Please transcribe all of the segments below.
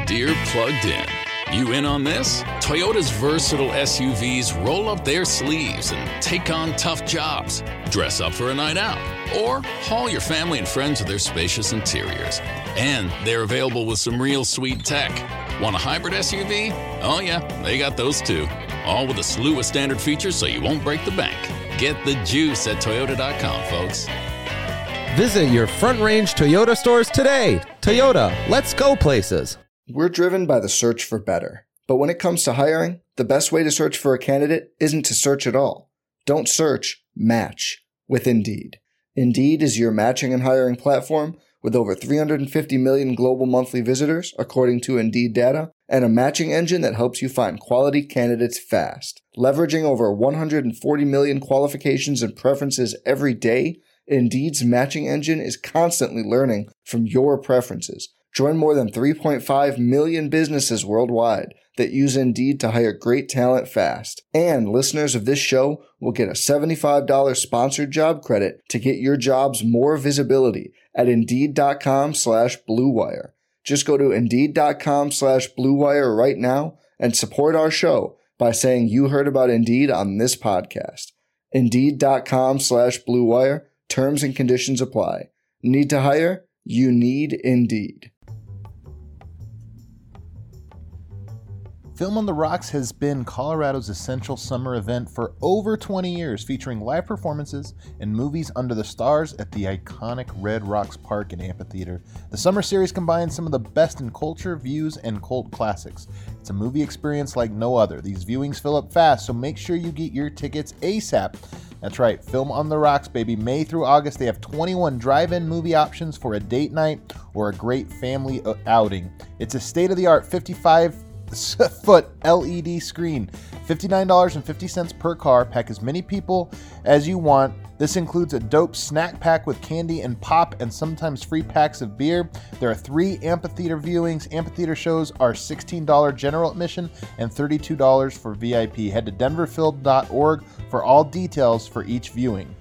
Deere plugged in. You in on this? Toyota's versatile SUVs roll up their sleeves and take on tough jobs. Dress up for a night out, or haul your family and friends with their spacious interiors. And they're available with some real sweet tech. Want a hybrid SUV? Oh yeah, they got those too. All with a slew of standard features so you won't break the bank. Get the juice at Toyota.com, folks. Visit your Front Range Toyota stores today. Toyota, let's go places. We're driven by the search for better. But when it comes to hiring, the best way to search for a candidate isn't to search at all. Don't search, match with Indeed. Indeed is your matching and hiring platform with over 350 million global monthly visitors, according to Indeed data, and a matching engine that helps you find quality candidates fast. Leveraging over 140 million qualifications and preferences every day, Indeed's matching engine is constantly learning from your preferences. Join more than 3.5 million businesses worldwide that use Indeed to hire great talent fast. And listeners of this show will get a $75 sponsored job credit to get your jobs more visibility at Indeed.com/Blue Wire. Just go to Indeed.com/Blue Wire right now and support our show by saying you heard about Indeed on this podcast. Indeed.com/Blue Wire. Terms and conditions apply. Need to hire? You need Indeed. Film on the Rocks has been Colorado's essential summer event for over 20 years, featuring live performances and movies under the stars at the iconic Red Rocks Park and Amphitheater. The summer series combines some of the best in culture, views, and cult classics. It's a movie experience like no other. These viewings fill up fast, so make sure you get your tickets ASAP. That's right, Film on the Rocks, baby. May through August, they have 21 drive-in movie options for a date night or a great family outing. It's a state-of-the-art 55-foot LED screen, $59.50 per car. Pack as many people as you want. This includes a dope snack pack with candy and pop and sometimes free packs of beer. There are 3 amphitheater viewings. Amphitheater shows are $16 general admission and $32 for VIP. Head to denverfilm.org for all details for each viewing.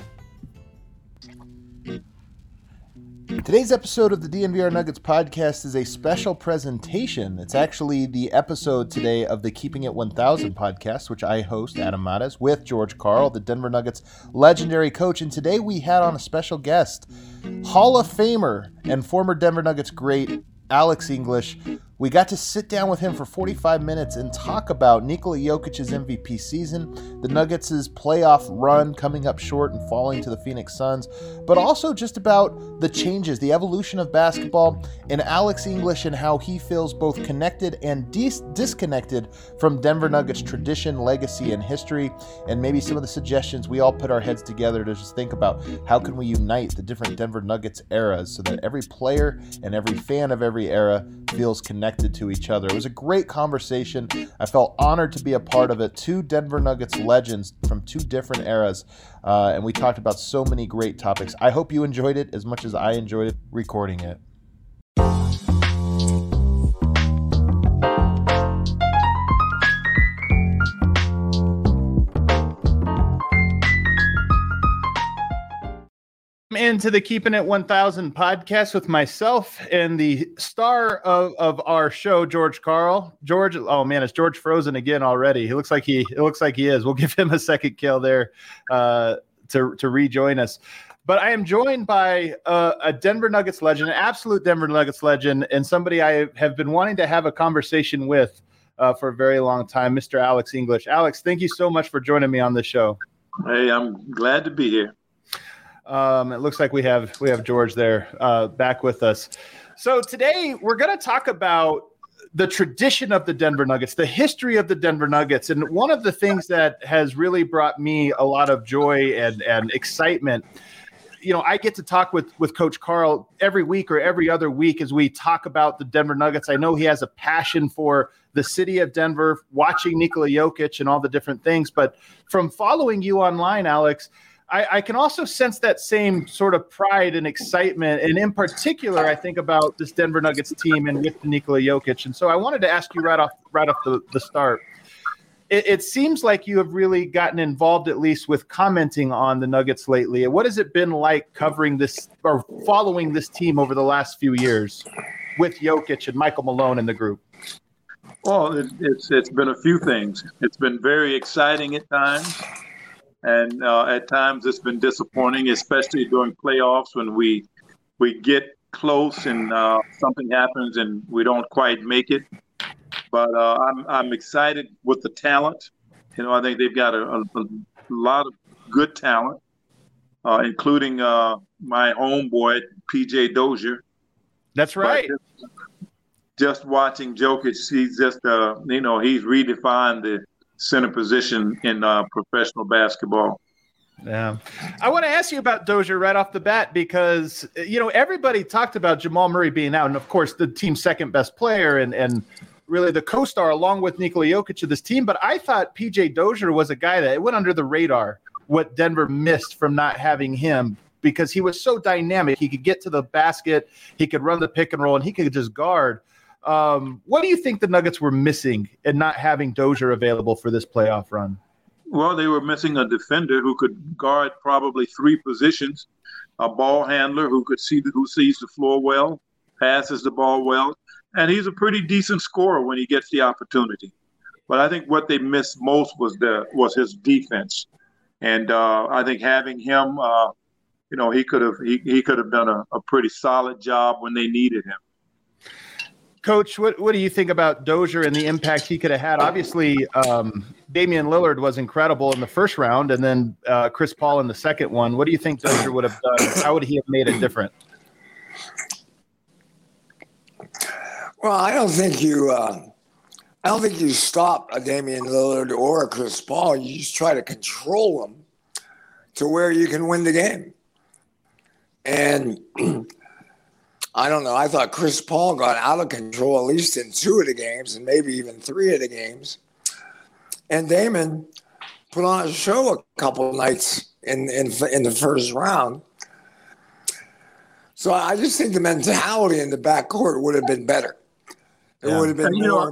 Today's episode of the DNVR Nuggets podcast is a special presentation. It's actually the episode today of the Keeping It 1000 podcast, which I host, Adam Mares, with George Karl, the Denver Nuggets legendary coach. And today we had on a special guest, Hall of Famer and former Denver Nuggets great Alex English. We got to sit down with him for 45 minutes and talk about Nikola Jokic's MVP season, the Nuggets' playoff run coming up short and falling to the Phoenix Suns, but also just about the changes, the evolution of basketball, and Alex English and how he feels both connected and disconnected from Denver Nuggets tradition, legacy, and history, and maybe some of the suggestions we all put our heads together to just think about how can we unite the different Denver Nuggets eras so that every player and every fan of every era feels connected to each other. It was a great conversation. I felt honored to be a part of it. 2 Denver Nuggets legends from 2 different eras, and we talked about so many great topics. I hope you enjoyed it as much as I enjoyed it recording it. Into the Keeping It 1000 podcast with myself and the star of our show, George Karl. George, oh man, is George frozen again already? It looks like he is. We'll give him a second kill there to rejoin us. But I am joined by a Denver Nuggets legend, an absolute Denver Nuggets legend, and somebody I have been wanting to have a conversation with for a very long time, Mr. Alex English. Alex, thank you so much for joining me on this show. Hey, I'm glad to be here. It looks like we have George there back with us. So today we're going to talk about the tradition of the Denver Nuggets, the history of the Denver Nuggets. And one of the things that has really brought me a lot of joy and excitement, you know, I get to talk with Coach Karl every week or every other week as we talk about the Denver Nuggets. I know he has a passion for the city of Denver, watching Nikola Jokic and all the different things. But from following you online, Alex, I can also sense that same sort of pride and excitement, and in particular, I think about this Denver Nuggets team and with Nikola Jokic. And so I wanted to ask you right off the start. It seems like you have really gotten involved, at least with commenting on the Nuggets lately. What has it been like covering this or following this team over the last few years? with Jokic and Michael Malone in the group? Well, it's been a few things. It's been very exciting at times, and at times it's been disappointing, especially during playoffs when we get close and something happens and we don't quite make it. But I'm excited with the talent. I think they've got a lot of good talent, including my homeboy, PJ Dozier. That's right. Just watching Jokic, he's just, he's redefined the center position in professional basketball. Yeah. I want to ask you about Dozier right off the bat because, everybody talked about Jamal Murray being out. And, of course, the team's second best player and really the co-star along with Nikola Jokic of this team. But I thought P.J. Dozier was a guy that went under the radar, what Denver missed from not having him because he was so dynamic. He could get to the basket, he could run the pick and roll, and he could just guard. What do you think the Nuggets were missing in not having Dozier available for this playoff run? Well, they were missing a defender who could guard probably three positions, a ball handler who sees the floor well, passes the ball well, and he's a pretty decent scorer when he gets the opportunity. But I think what they missed most was his defense, and I think having him, he could have done a pretty solid job when they needed him. Coach, what do you think about Dozier and the impact he could have had? Obviously, Damian Lillard was incredible in the first round, and then Chris Paul in the second one. What do you think Dozier would have done? How would he have made it different? Well, I don't think you stop a Damian Lillard or a Chris Paul. You just try to control them to where you can win the game. And I don't know. I thought Chris Paul got out of control at least in 2 of the games and maybe even 3 of the games. And Damon put on a show a couple of nights in the first round. So I just think the mentality in the backcourt would have been better. It would have been more.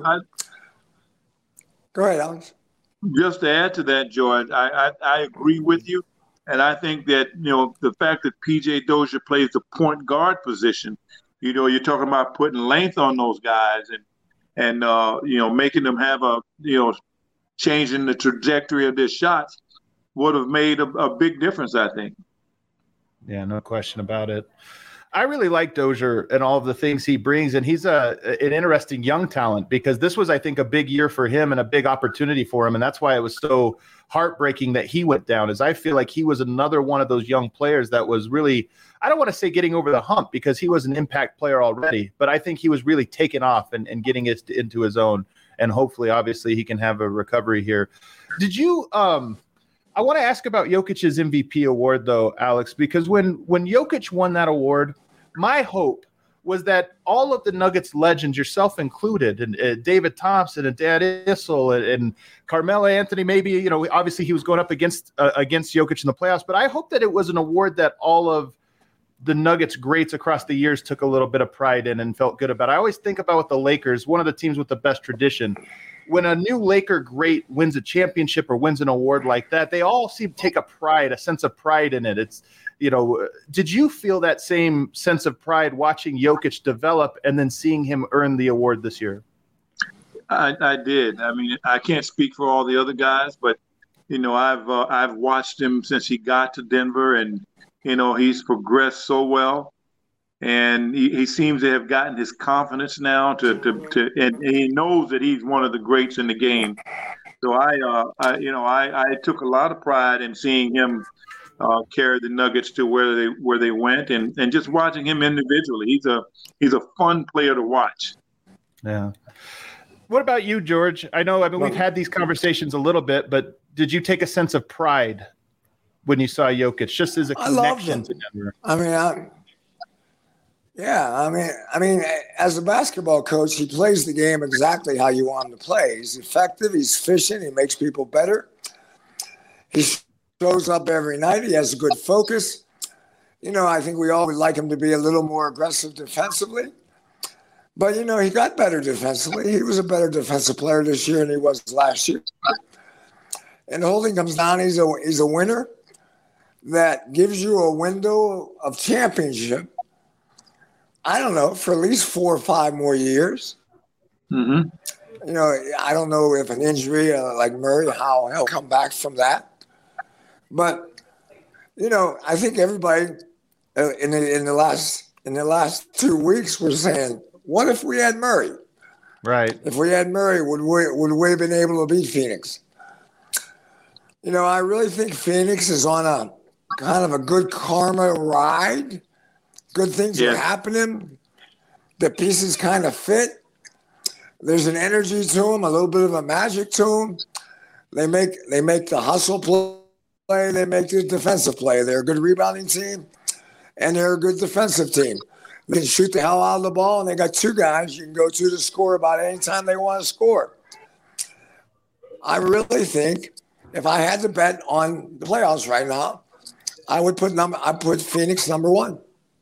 Go ahead, Alex. Just to add to that, George, I agree with you. And I think that, the fact that P.J. Dozier plays the point guard position, you're talking about putting length on those guys and making them have changing the trajectory of their shots would have made a big difference, I think. Yeah, no question about it. I really like Dozier and all of the things he brings, and he's an interesting young talent because this was, I think, a big year for him and a big opportunity for him, and that's why it was so heartbreaking that he went down, as I feel like he was another one of those young players that was really, I don't want to say getting over the hump because he was an impact player already, but I think he was really taking off and getting it into his own, and hopefully, obviously, he can have a recovery here. Did you I want to ask about Jokic's MVP award, though, Alex, because when Jokic won that award, my hope was that all of the Nuggets legends, yourself included, and David Thompson and Dan Issel and Carmelo Anthony, maybe, obviously he was going up against Jokic in the playoffs, but I hope that it was an award that all of the Nuggets greats across the years took a little bit of pride in and felt good about. I always think about with the Lakers, one of the teams with the best tradition. When a new Laker great wins a championship or wins an award like that, they all seem to take a sense of pride in it. It's, did you feel that same sense of pride watching Jokic develop and then seeing him earn the award this year? I did. I mean, I can't speak for all the other guys, but, I've watched him since he got to Denver and, he's progressed so well. And he seems to have gotten his confidence now and he knows that he's one of the greats in the game. So I took a lot of pride in seeing him carry the Nuggets to where they went, and just watching him individually. He's a fun player to watch. Yeah. What about you, George? I mean, we've had these conversations a little bit, but did you take a sense of pride when you saw Jokic, just as a connection to Denver? I mean, as a basketball coach, he plays the game exactly how you want him to play. He's effective. He's efficient. He makes people better. He shows up every night. He has a good focus. I think we all would like him to be a little more aggressive defensively. But, he got better defensively. He was a better defensive player this year than he was last year. And the whole thing comes down, he's a winner that gives you a window of championship I don't know, for at least 4 or 5 more years. Mm-hmm. You know, I don't know if an injury like Murray, how he'll come back from that. But, you know, I think everybody in the last 2 weeks was saying, what if we had Murray? Right. If we had Murray, would we have been able to beat Phoenix? You know, I really think Phoenix is on a kind of a good karma ride. Good things are happening. The pieces kind of fit. There's an energy to them, a little bit of a magic to them. They make the hustle play. They make the defensive play. They're a good rebounding team, and they're a good defensive team. They can shoot the hell out of the ball, and they got 2 guys you can go to score about any time they want to score. I really think if I had to bet on the playoffs right now, I would put Phoenix number 1.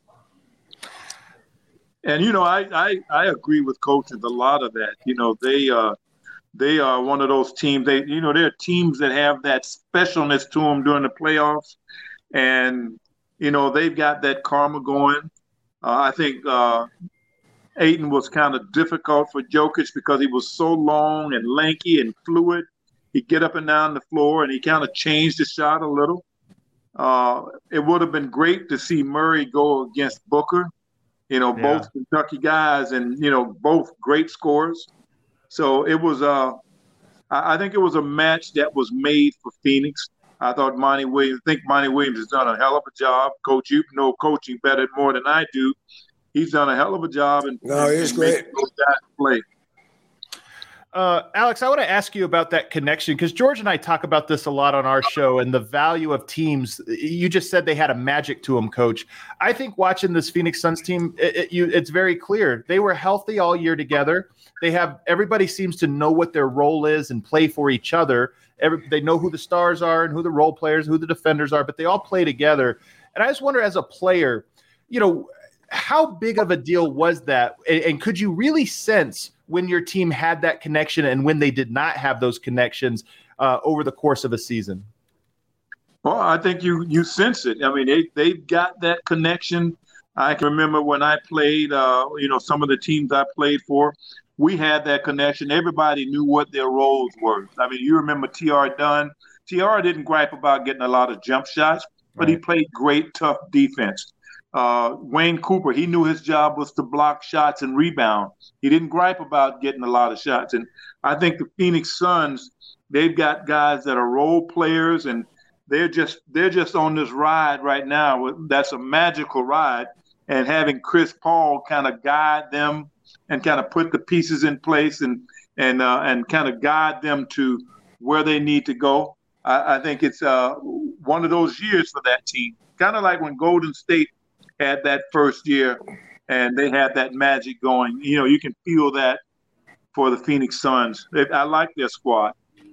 And, you know, I agree with Coach with a lot of that. You know, they are one of those teams. They're teams that have that specialness to them during the playoffs. And, you know, they've got that karma going. I think Ayton was kind of difficult for Jokic because he was so long and lanky and fluid. He'd get up and down the floor, and he kind of changed the shot a little. It would have been great to see Murray go against Booker. You know, both Kentucky guys and, you know, both great scorers. So it was I think it was a match that was made for Phoenix. I thought Monty Williams has done a hell of a job. Coach, you know coaching better more than I do. He's done a hell of a job. He's great. Those guys play. Alex, I want to ask you about that connection because George and I talk about this a lot on our show and the value of teams. You just said they had a magic to them, Coach. I think watching this Phoenix Suns team, it's very clear. They were healthy all year together. Everybody seems to know what their role is and play for each other. They know who the stars are and who the role players, who the defenders are, but they all play together. And I just wonder, as a player, you know, how big of a deal was that? And could you really sense when your team had that connection and when they did not have those connections over the course of a season? Well, I think you sense it. I mean, they've got that connection. I can remember when I played, some of the teams I played for, we had that connection. Everybody knew what their roles were. I mean, you remember T.R. Dunn. T.R. didn't gripe about getting a lot of jump shots, but he played great, tough defense. Wayne Cooper, he knew his job was to block shots and rebound. He didn't gripe about getting a lot of shots. And I think the Phoenix Suns, they've got guys that are role players, and they're just on this ride right now. That's a magical ride. And having Chris Paul kind of guide them and kind of put the pieces in place and kind of guide them to where they need to go. I think it's one of those years for that team. Kind of like when Golden State had that first year and they had that magic going. You know, you can feel that for the Phoenix Suns. I like their squad.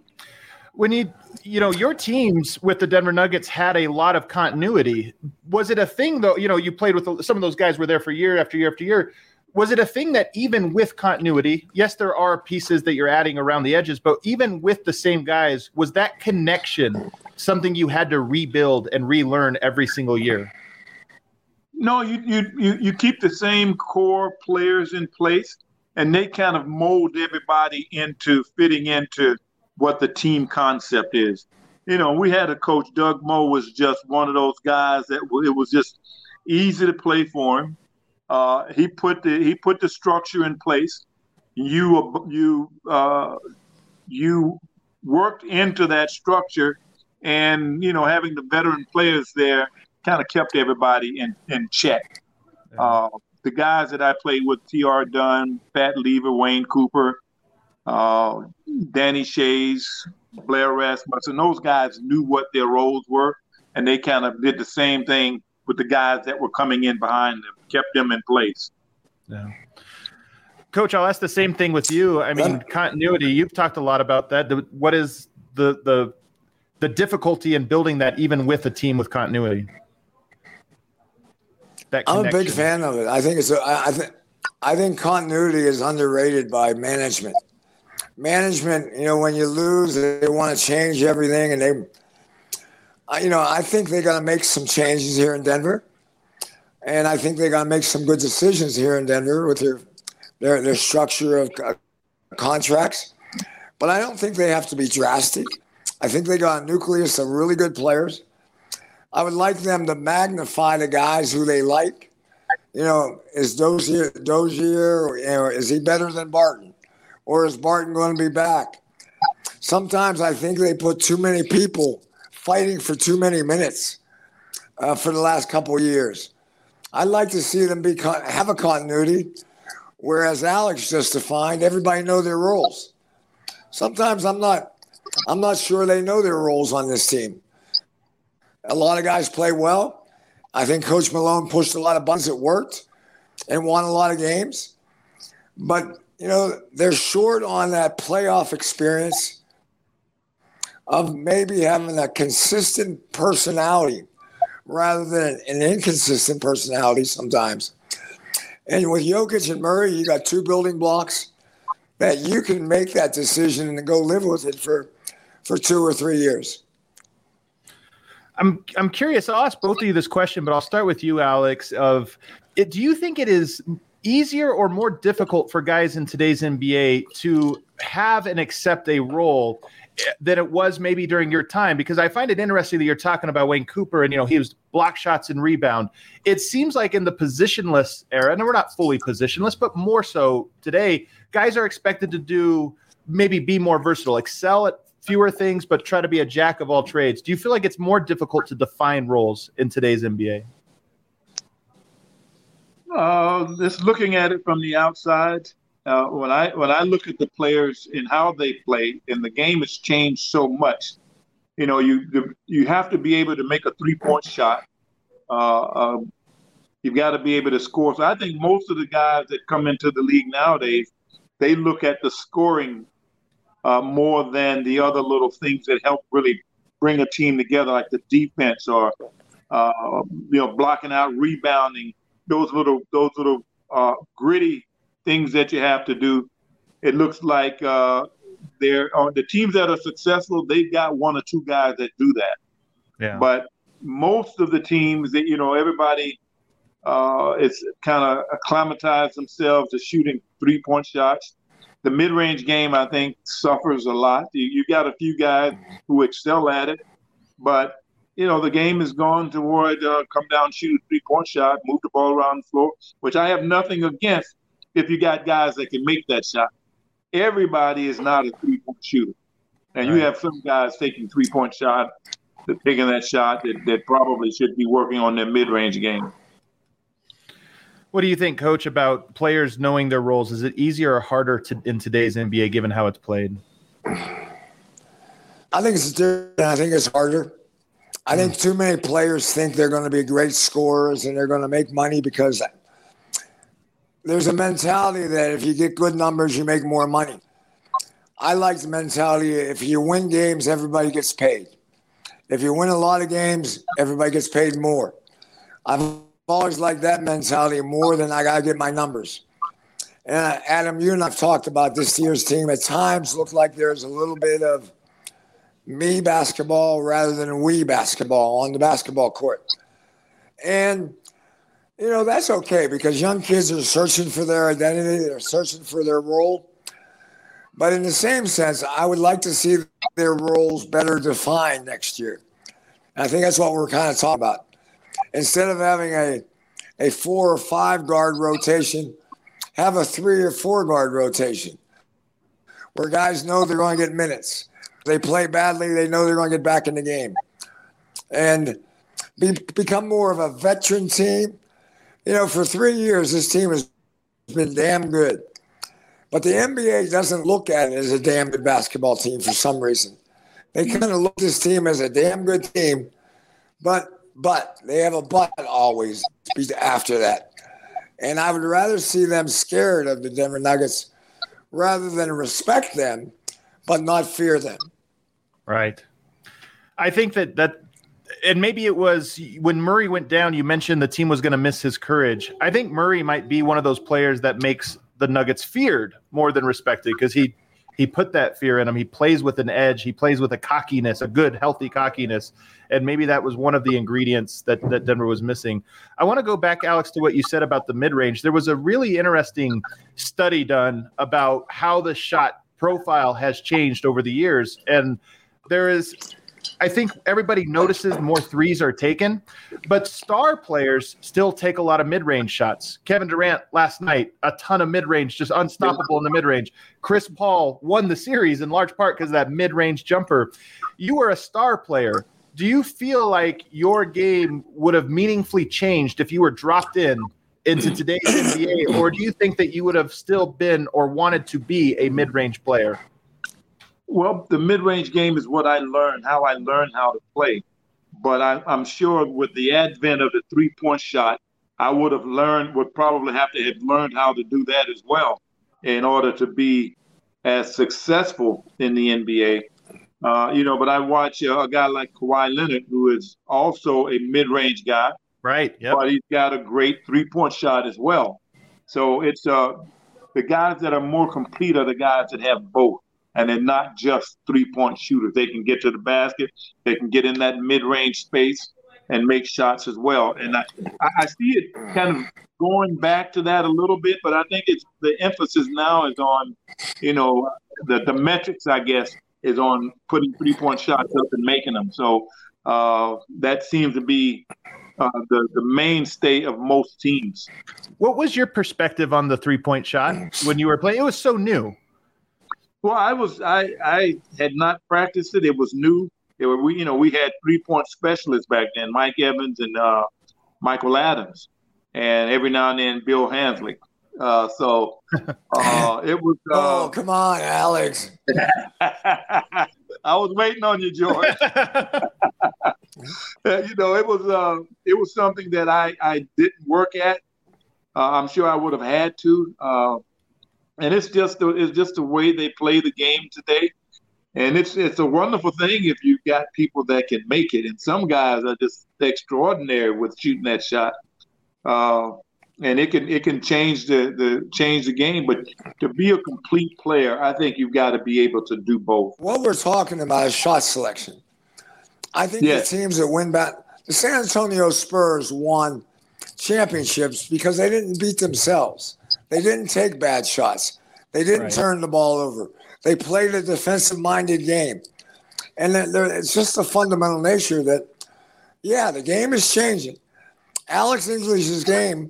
When your teams with the Denver Nuggets had a lot of continuity. Was it a thing, though? You know, you played with some of those guys were there for year after year after year. Was it a thing that even with continuity, yes, there are pieces that you're adding around the edges, but even with the same guys, was that connection something you had to rebuild and relearn every single year? No, you keep the same core players in place, and they kind of mold everybody into fitting into what the team concept is. You know, we had a coach, Doug Moe was just one of those guys that it was just easy to play for him. He put the structure in place. You worked into that structure, and having the veteran players there kind of kept everybody in check. The guys that I played with, T.R. Dunn, Pat Lever, Wayne Cooper, Danny Shays, Blair Rasmussen, those guys knew what their roles were, and they kind of did the same thing with the guys that were coming in behind them, kept them in place. Yeah. Coach, I'll ask the same thing with you. I mean, continuity, you've talked a lot about that. What is the difficulty in building that even with a team with continuity? I'm a big fan of it. I think I think continuity is underrated by management. Management, when you lose, they want to change everything, and I think they're going to make some changes here in Denver. And I think they got to make some good decisions here in Denver with their structure of contracts. But I don't think they have to be drastic. I think they got a nucleus of really good players. I would like them to magnify the guys who they like. Is Dozier, is he better than Barton? Or is Barton going to be back? Sometimes I think they put too many people fighting for too many minutes for the last couple of years. I'd like to see them have a continuity, whereas Alex just defined everybody know their roles. Sometimes I'm not sure they know their roles on this team. A lot of guys play well. I think Coach Malone pushed a lot of buttons that worked and won a lot of games. But, they're short on that playoff experience of maybe having a consistent personality rather than an inconsistent personality sometimes. And with Jokic and Murray, you got two building blocks that you can make that decision and go live with it for 2 or 3 years. I'm curious. I'll ask both of you this question, but I'll start with you, Alex. Do you think it is easier or more difficult for guys in today's NBA to have and accept a role than it was maybe during your time? Because I find it interesting that you're talking about Wayne Cooper and, he was block shots and rebound. It seems like in the positionless era, and we're not fully positionless, but more so today, guys are expected to be more versatile, excel at fewer things, but try to be a jack of all trades. Do you feel like it's more difficult to define roles in today's NBA? Just looking at it from the outside, when I look at the players and how they play, and the game has changed so much. You have to be able to make a 3-point shot. You've got to be able to score. So I think most of the guys that come into the league nowadays, they look at the scoring more than the other little things that help really bring a team together, like the defense or blocking out, rebounding. Those little gritty things that you have to do. It looks like the teams that are successful, they've got 1 or 2 guys that do that. Yeah. But most of the teams that everybody is kind of acclimatized themselves to shooting 3-point shots. The mid-range game, I think, suffers a lot. You got a few guys who excel at it, but the game has gone toward come down, shoot a 3-point shot, move the ball around the floor, which I have nothing against if you got guys that can make that shot. Everybody is not a 3-point shooter. And you have some guys taking 3-point shot, taking that shot that probably should be working on their mid-range game. What do you think, Coach, about players knowing their roles? Is it easier or harder in today's NBA given how it's played? I think it's different. I think it's harder. I think too many players think they're going to be great scorers and they're going to make money because there's a mentality that if you get good numbers, you make more money. I like the mentality, if you win games, everybody gets paid. If you win a lot of games, everybody gets paid more. I've always liked that mentality more than I got to get my numbers. And Adam, you and I've talked about this year's team. At times look like there's a little bit of me basketball rather than we basketball on the basketball court. And, that's okay because young kids are searching for their identity. They're searching for their role. But in the same sense, I would like to see their roles better defined next year. And I think that's what we're kind of talking about. Instead of having a 4 or 5 guard rotation, have a 3 or 4 guard rotation where guys know they're going to get minutes. If they play badly, they know they're going to get back in the game. And become more of a veteran team. For 3 years, this team has been damn good. But the NBA doesn't look at it as a damn good basketball team for some reason. They kind of look at this team as a damn good team, but they have a but always after that. And I would rather see them scared of the Denver Nuggets rather than respect them, but not fear them. Right. I think that and maybe it was when Murray went down, you mentioned the team was going to miss his courage. I think Murray might be one of those players that makes the Nuggets feared more than respected because he He put that fear in him. He plays with an edge. He plays with a cockiness, a good, healthy cockiness. And maybe that was one of the ingredients that Denver was missing. I want to go back, Alex, to what you said about the mid-range. There was a really interesting study done about how the shot profile has changed over the years. And there is, I think everybody notices more threes are taken, but star players still take a lot of mid-range shots. Kevin Durant last night, a ton of mid-range, just unstoppable in the mid-range. Chris Paul won the series in large part because of that mid-range jumper. You were a star player. Do you feel like your game would have meaningfully changed if you were dropped into today's NBA, or do you think that you would have still been or wanted to be a mid-range player? Well, the mid-range game is what I learned, how I learned how to play. But I'm sure with the advent of the three-point shot, I would probably have to have learned how to do that as well in order to be as successful in the NBA. But I watch a guy like Kawhi Leonard, who is also a mid-range guy. Right. Yep. But he's got a great three-point shot as well. So it's the guys that are more complete are the guys that have both. And they're not just three-point shooters. They can get to the basket. They can get in that mid-range space and make shots as well. And I see it kind of going back to that a little bit, but I think it's the emphasis now is on, the metrics, I guess, is on putting three-point shots up and making them. So that seems to be the mainstay of most teams. What was your perspective on the three-point shot when you were playing? It was so new. Well, I had not practiced it. It was new. We had three-point specialists back then, Mike Evans and Michael Adams, and every now and then Bill Hansley. It was. Oh, come on, Alex. I was waiting on you, George. It was something that I didn't work at. I'm sure I would have had to. And it's just the way they play the game today. And it's a wonderful thing if you've got people that can make it. And some guys are just extraordinary with shooting that shot. And it can change the game. But to be a complete player, I think you've got to be able to do both. What we're talking about is shot selection. I think the teams that win back, the San Antonio Spurs won championships because they didn't beat themselves. They didn't take bad shots. They didn't turn the ball over. They played a defensive-minded game. And it's just a fundamental nature that, the game is changing. Alex English's game,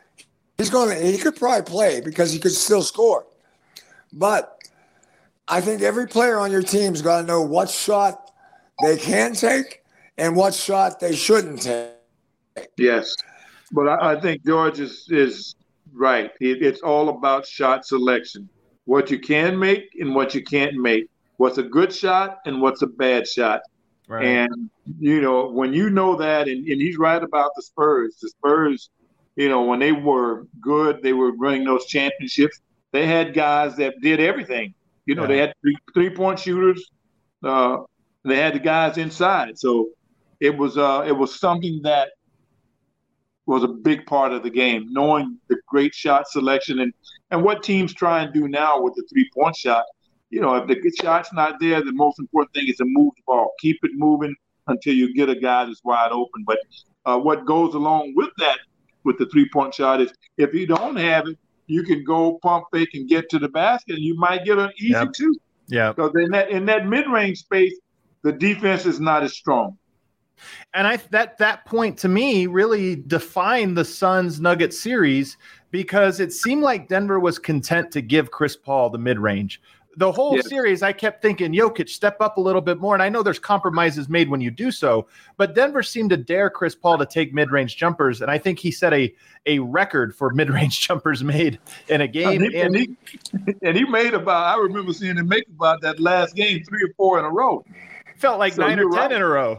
he could probably play because he could still score. But I think every player on your team's got to know what shot they can take and what shot they shouldn't take. Yes. But I think George is right. It's all about shot selection. What you can make and what you can't make. What's a good shot and what's a bad shot. Right. And, when you know that, and he's right about the Spurs. The Spurs, when they were good, they were winning those championships. They had guys that did everything. They had three-point shooters. They had the guys inside. So it was something that was a big part of the game, knowing the great shot selection and what teams try and do now with the three-point shot. If the shot's not there, the most important thing is to move the ball. Keep it moving until you get a guy that's wide open. But what goes along with that, with the three-point shot, is if you don't have it, you can go pump fake and get to the basket, and you might get an easy two. Yeah. So in that mid-range space, the defense is not as strong. And that point to me really defined the Suns-Nuggets series because it seemed like Denver was content to give Chris Paul the mid-range. The whole series, I kept thinking, Jokic, step up a little bit more. And I know there's compromises made when you do so, but Denver seemed to dare Chris Paul to take mid-range jumpers. And I think he set a record for mid-range jumpers made in a game. And he made I remember seeing him make about that last game 3 or 4 in a row. Felt like 9 or 10 in a row.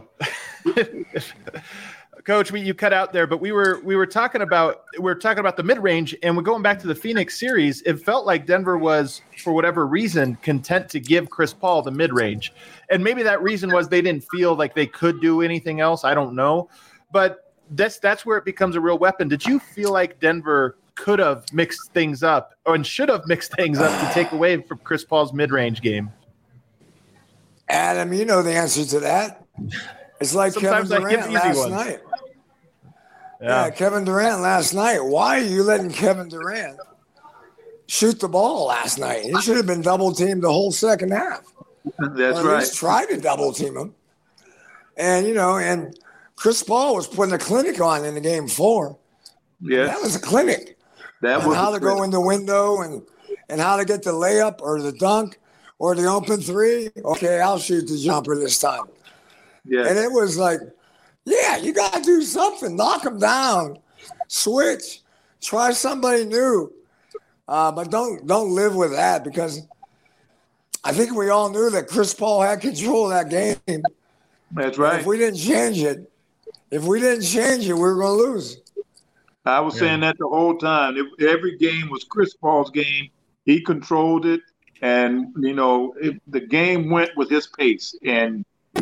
Coach, you cut out there, but we were talking about the mid-range, and we're going back to the Phoenix series. It felt like Denver was, for whatever reason, content to give Chris Paul the mid-range, and maybe that reason was they didn't feel like they could do anything else. I don't know, but that's where it becomes a real weapon. Did you feel like Denver could have mixed things up and should have mixed things up to take away from Chris Paul's mid-range game? Adam, you know the answer to that. It's like Sometimes Kevin Durant last night. Yeah, Kevin Durant last night. Why are you letting Kevin Durant shoot the ball last night? He should have been double teamed the whole second half. That's right. He's tried to double team him. And, and Chris Paul was putting a clinic on in the game 4. Yeah. That was a clinic. That was how to go in the window and how to get the layup or the dunk or the open 3. Okay, I'll shoot the jumper this time. Yeah. And it was like, yeah, you got to do something. Knock them down. Switch. Try somebody new. But don't live with that, because I think we all knew that Chris Paul had control of that game. That's right. And if we didn't change it, we were going to lose. I was saying that the whole time. Every game was Chris Paul's game. He controlled it, and the game went with his pace, and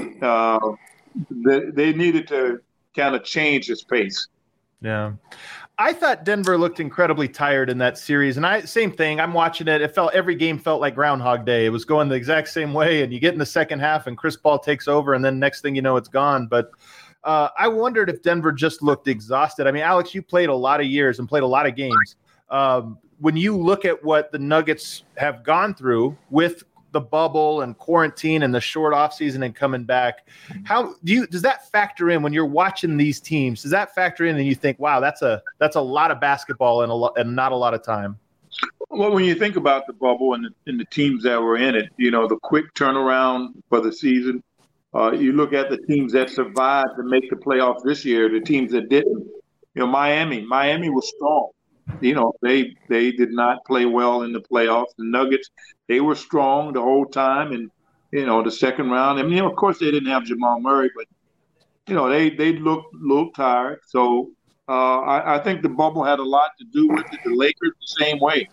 they needed to kind of change his pace. Yeah. I thought Denver looked incredibly tired in that series, and same thing. I'm watching it. Every game felt like Groundhog Day. It was going the exact same way, and you get in the second half, and Chris Paul takes over, and then next thing you know, it's gone. But I wondered if Denver just looked exhausted. I mean, Alex, you played a lot of years and played a lot of games. When you look at what the Nuggets have gone through with the bubble and quarantine and the short offseason and coming back, does that factor in when you're watching these teams? Does that factor in and you think, wow, that's a lot of basketball and not a lot of time? Well, when you think about the bubble and the teams that were in it, the quick turnaround for the season, you look at the teams that survived to make the playoffs this year, the teams that didn't. Miami was strong. They did not play well in the playoffs. The Nuggets, they were strong the whole time, and the second round. I mean, of course, they didn't have Jamal Murray, but they looked a little tired. So I think the bubble had a lot to do with it. The Lakers the same way.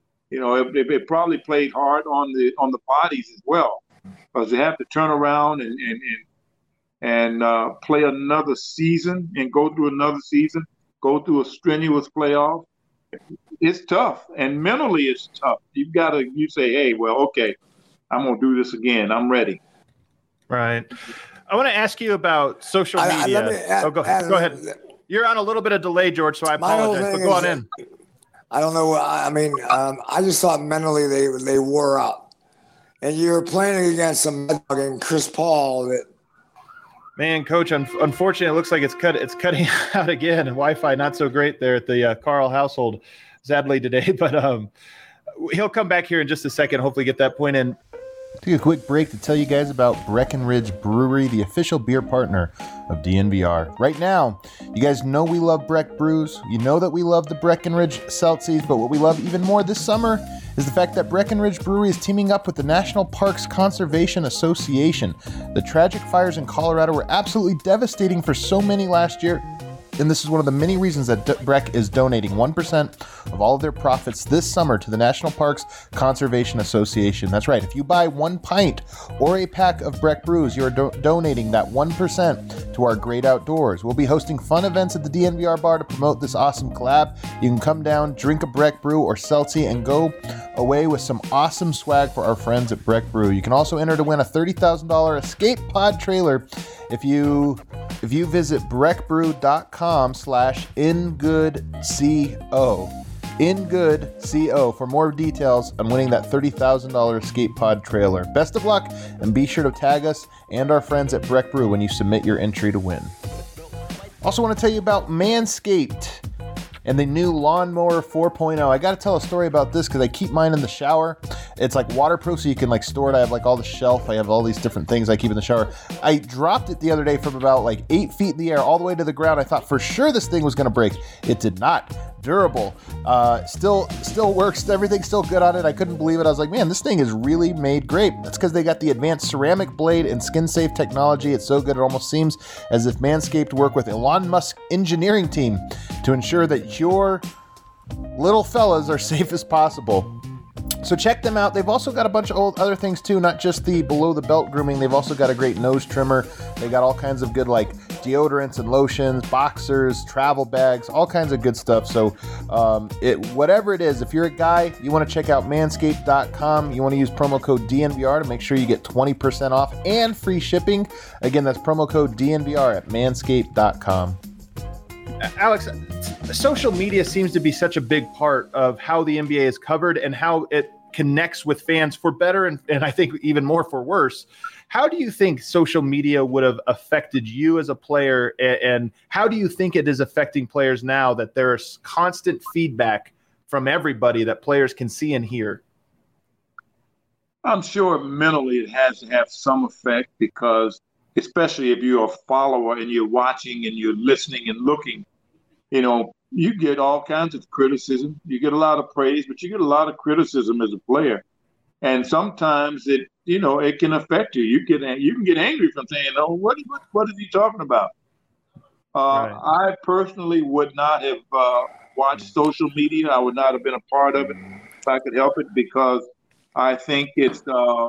It probably played hard on the bodies as well, because they have to turn around and play another season and go through another season, go through a strenuous playoff. It's tough, and mentally it's tough. You say, hey, well, okay, I'm going to do this again. I'm ready. Right. I want to ask you about social media. Go ahead. You're on a little bit of delay, George, so I apologize, but go on in. I don't know. I mean, I just thought mentally they wore out. And you're playing against some and Chris Paul that. Man, Coach, unfortunately, it looks like it's cutting out again. And Wi-Fi not so great there at the Carl household, sadly today. But he'll come back here in just a second. Hopefully, get that point in. Take a quick break to tell you guys about Breckenridge Brewery, the official beer partner of DNVR. Right now, you guys know we love Breck Brews. You know that we love the Breckenridge Seltzies, but what we love even more this summer is the fact that Breckenridge Brewery is teaming up with the National Parks Conservation Association. The tragic fires in Colorado were absolutely devastating for so many last year. And this is one of the many reasons that Breck is donating 1% of all of their profits this summer to the National Parks Conservation Association. That's right. If you buy 1 pint or a pack of Breck brews, you're donating that 1% to our great outdoors. We'll be hosting fun events at the DNVR bar to promote this awesome collab. You can come down, drink a Breck brew or Seltzy, and go away with some awesome swag for our friends at Breck Brew. You can also enter to win a $30,000 Escape Pod trailer if you visit breckbrew.com/ingoodco. InGoodCO for more details on winning that $30,000 Escape Pod trailer. Best of luck, and be sure to tag us and our friends at Breck Brew when you submit your entry to win. Also want to tell you about Manscaped and the new Lawnmower 4.0. I got to tell a story about this because I keep mine in the shower. It's like waterproof, so you can like store it. I have like all the shelf. I have all these different things I keep in the shower. I dropped it the other day from about like 8 feet in the air all the way to the ground. I thought for sure this thing was going to break. It did not. Durable. Still works. Everything's still good on it. I couldn't believe it. I was like, man, this thing is really made great. That's because they got the advanced ceramic blade and skin-safe technology. It's so good it almost seems as if Manscaped worked with Elon Musk engineering team to ensure that your little fellas are safe as possible. So check them out. They've also got a bunch of other things too, not just the below the belt grooming. They've also got a great nose trimmer. They got all kinds of good like deodorants and lotions, boxers, travel bags, all kinds of good stuff. So whatever it is, if you're a guy, you want to check out manscaped.com. You want to use promo code DNVR to make sure you get 20% off and free shipping. Again, that's promo code DNVR at manscaped.com. Alex, social media seems to be such a big part of how the NBA is covered and how it connects with fans for better and I think even more for worse. How do you think social media would have affected you as a player, and how do you think it is affecting players now that there's constant feedback from everybody that players can see and hear? I'm sure mentally it has to have some effect because especially if you're a follower and you're watching and you're listening and looking, you get all kinds of criticism. You get a lot of praise, but you get a lot of criticism as a player. And sometimes it can affect you. You can get angry from saying, "Oh, what is he talking about?" Right. I personally would not have watched social media. I would not have been a part of it if I could help it, because I think it's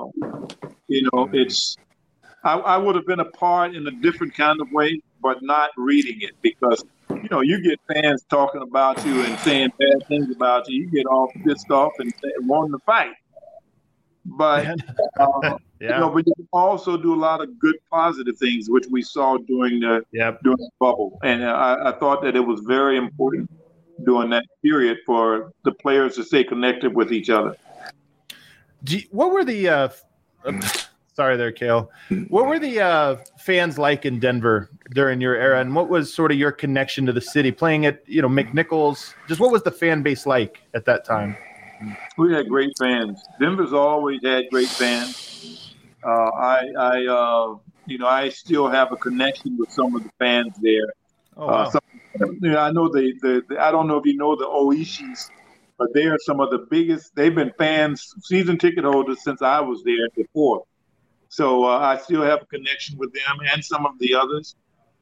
I would have been a part in a different kind of way, but not reading it, because you get fans talking about you and saying bad things about you. You get all pissed off and wanting to fight. But but you also do a lot of good positive things, which we saw during the bubble. And I thought that it was very important during that period for the players to stay connected with each other. What were the sorry there, Cale. What were the fans like in Denver during your era, and what was sort of your connection to the city, playing at McNichols? Just what was the fan base like at that time? We had great fans. Denver's always had great fans. I still have a connection with some of the fans there. Oh, wow. I know I don't know if you know the Oishis, but they are some of the biggest. They've been fans, season ticket holders since I was there before. So I still have a connection with them and some of the others.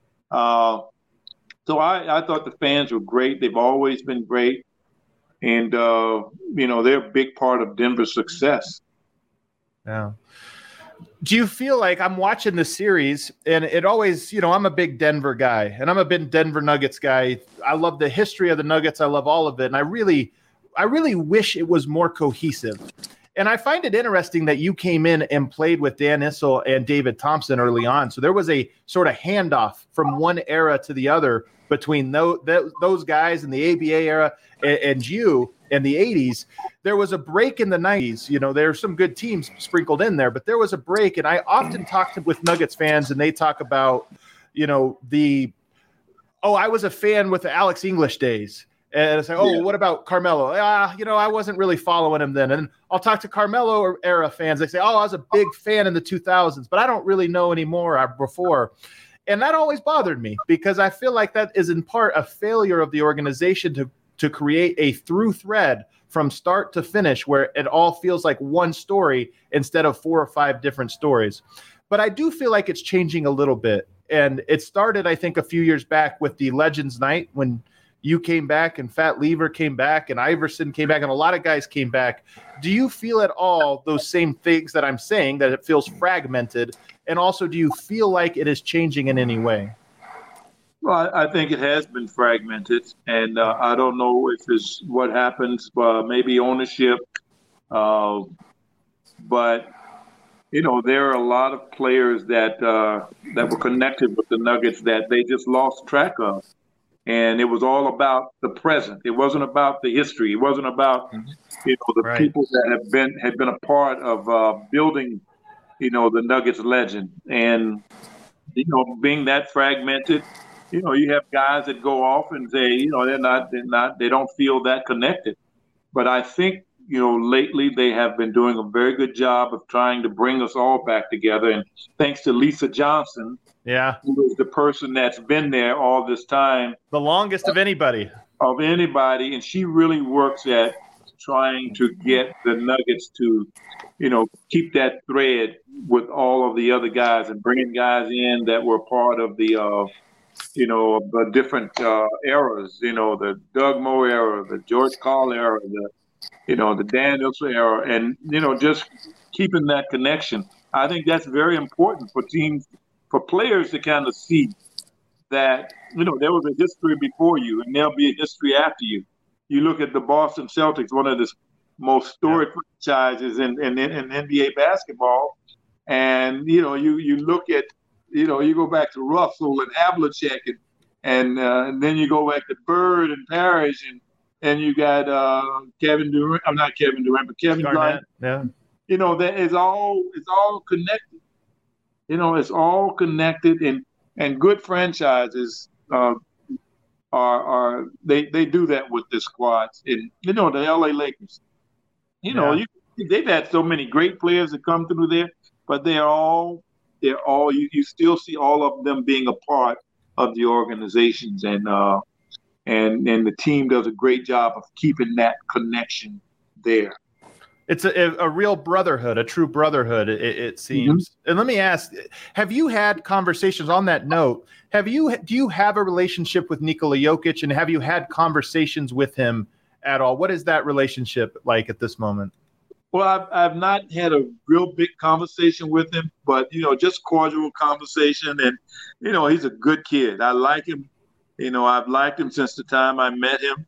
So I thought the fans were great. They've always been great. And, they're a big part of Denver's success. Yeah. Do you feel like I'm watching the series and it always, I'm a big Denver guy and I'm a big Denver Nuggets guy. I love the history of the Nuggets. I love all of it. And I really wish it was more cohesive. And I find it interesting that you came in and played with Dan Issel and David Thompson early on. So there was a sort of handoff from one era to the other between those guys in the ABA era and you in the 80s. There was a break in the 90s. There are some good teams sprinkled in there, but there was a break. And I often talk with Nuggets fans, and they talk about, I was a fan with the Alex English days. And it's like, what about Carmelo? I wasn't really following him then. And I'll talk to Carmelo era fans. They say, I was a big fan in the 2000s, but I don't really know anymore before. And that always bothered me, because I feel like that is in part a failure of the organization to create a through thread from start to finish where it all feels like one story instead of 4 or 5 different stories. But I do feel like it's changing a little bit. And it started, I think, a few years back with the Legends Night when you came back and Fat Lever came back and Iverson came back and a lot of guys came back. Do you feel at all those same things that I'm saying, that it feels fragmented? And also, do you feel like it is changing in any way? Well, I think it has been fragmented, and I don't know if it's what happens, maybe ownership. But, there are a lot of players that were connected with the Nuggets that they just lost track of. And it was all about the present. It wasn't about the history. It wasn't about, the people that had been a part of building, the Nuggets legend. And, being that fragmented, you have guys that go off and say, they don't feel that connected. But I think, lately they have been doing a very good job of trying to bring us all back together. And thanks to Lisa Johnson, who is the person that's been there all this time. The longest of anybody. And she really works at trying to get the Nuggets to, keep that thread with all of the other guys and bringing guys in that were part of the, the different eras, the Doug Moe era, the George Karl era, the Dan Issel era, and, just keeping that connection. I think that's very important for teams, for players to kind of see, that, there was a history before you and there'll be a history after you. You look at the Boston Celtics, one of the most storied franchises in NBA basketball. And, you look at, you go back to Russell and Havlicek and then you go back to Bird and Parrish and you got Kevin Durant. I'm not Kevin Durant, but Kevin Garnett. Yeah. That it's all connected. It's all connected and good franchises they do that with the squads. And the LA Lakers. They've had so many great players that come through there, but they're all you still see all of them being a part of the organizations, and the team does a great job of keeping that connection there. It's a real brotherhood, a true brotherhood, it seems. Mm-hmm. And let me ask, have you had conversations on that note? Do you have a relationship with Nikola Jokic, and have you had conversations with him at all? What is that relationship like at this moment? Well, I've not had a real big conversation with him, but, just cordial conversation. And, he's a good kid. I like him. I've liked him since the time I met him.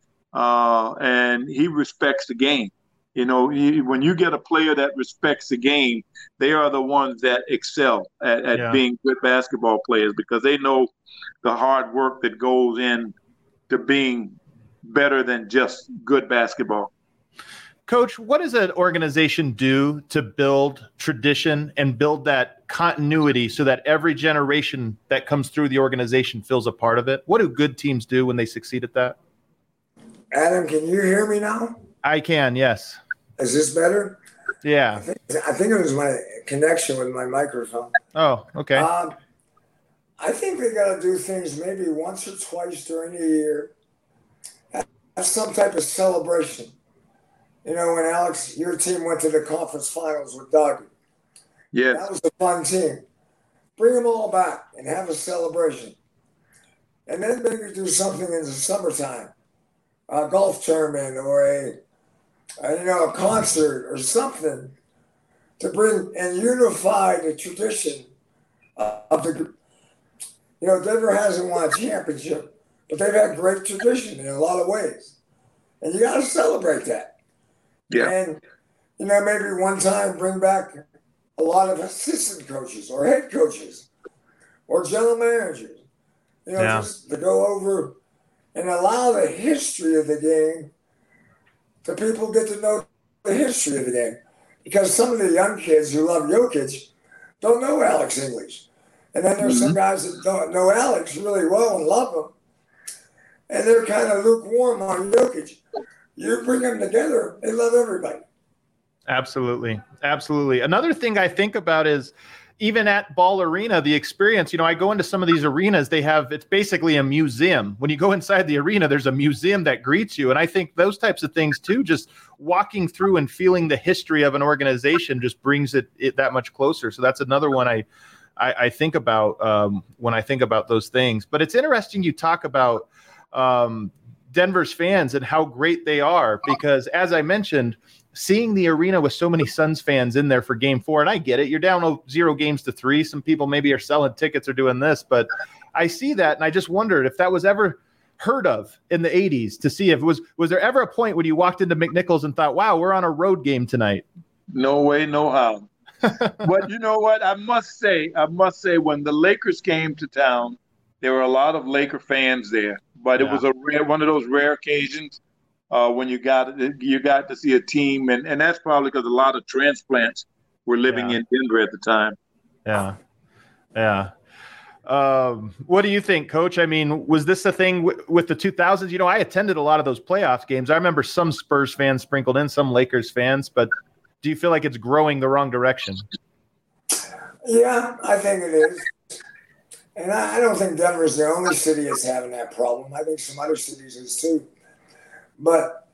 And he respects the game. When you get a player that respects the game, they are the ones that excel at being good basketball players, because they know the hard work that goes in to being better than just good basketball. Coach, what does an organization do to build tradition and build that continuity so that every generation that comes through the organization feels a part of it? What do good teams do when they succeed at that? Adam, can you hear me now? I can, yes. Is this better? Yeah. I think it was my connection with my microphone. Oh, okay. I think they got to do things maybe once or twice during the year. Have some type of celebration. When Alex, your team went to the conference finals with Doug. Yeah. That was a fun team. Bring them all back and have a celebration. And then maybe do something in the summertime, a golf tournament or a concert or something to bring and unify the tradition of the group. Denver hasn't won a championship, but they've had great tradition in a lot of ways. And you got to celebrate that. Yeah. And, maybe one time bring back a lot of assistant coaches or head coaches or general managers, just to go over and allow the history of the game so people get to know the history of the game. Because some of the young kids who love Jokic don't know Alex English. And then there's some guys that don't know Alex really well and love him. And they're kind of lukewarm on Jokic. You bring them together, they love everybody. Absolutely. Absolutely. Another thing I think about is even at Ball Arena, the experience, I go into some of these arenas, it's basically a museum. When you go inside the arena, there's a museum that greets you. And I think those types of things too, just walking through and feeling the history of an organization just brings it that much closer. So that's another one I think about when I think about those things. But it's interesting you talk about Denver's fans and how great they are, because as I mentioned, seeing the arena with so many Suns fans in there for Game 4, and I get it, you're down 0-3. Some people maybe are selling tickets or doing this, but I see that, and I just wondered if that was ever heard of in the 80s, to see if was there ever a point when you walked into McNichols and thought, wow, we're on a road game tonight? No way, no how. But you know what? I must say, when the Lakers came to town, there were a lot of Laker fans there. But it was one of those rare occasions when you got to see a team, and that's probably because a lot of transplants were living in Denver at the time. Yeah, yeah. What do you think, Coach? I mean, was this a thing with the 2000s? I attended a lot of those playoff games. I remember some Spurs fans sprinkled in, some Lakers fans, but do you feel like it's growing the wrong direction? Yeah, I think it is. And I don't think Denver is the only city that's having that problem. I think some other cities is too. But,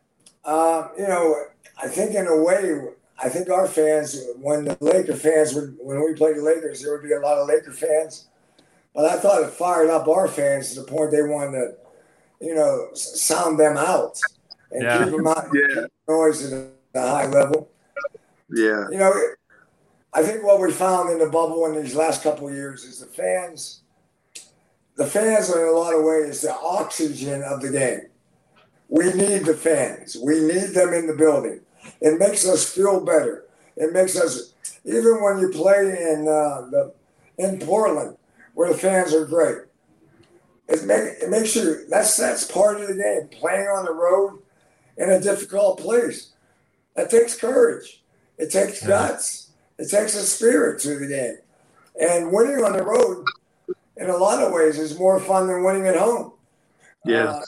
I think in a way, I think our fans, when the Laker fans, when we played the Lakers, there would be a lot of Laker fans. But I thought it fired up our fans to the point they wanted to, sound them out and keep them out, keep noise at a high level. Yeah. I think what we found in the bubble in these last couple of years is the fans, the fans are in a lot of ways the oxygen of the game. We need the fans. We need them in the building. It makes us feel better. It makes us, even when you play in Portland, where the fans are great, it makes you, that's part of the game. Playing on the road in a difficult place, that takes courage. It takes guts. It takes a spirit to the game. And winning on the road, in a lot of ways, is more fun than winning at home. Yes.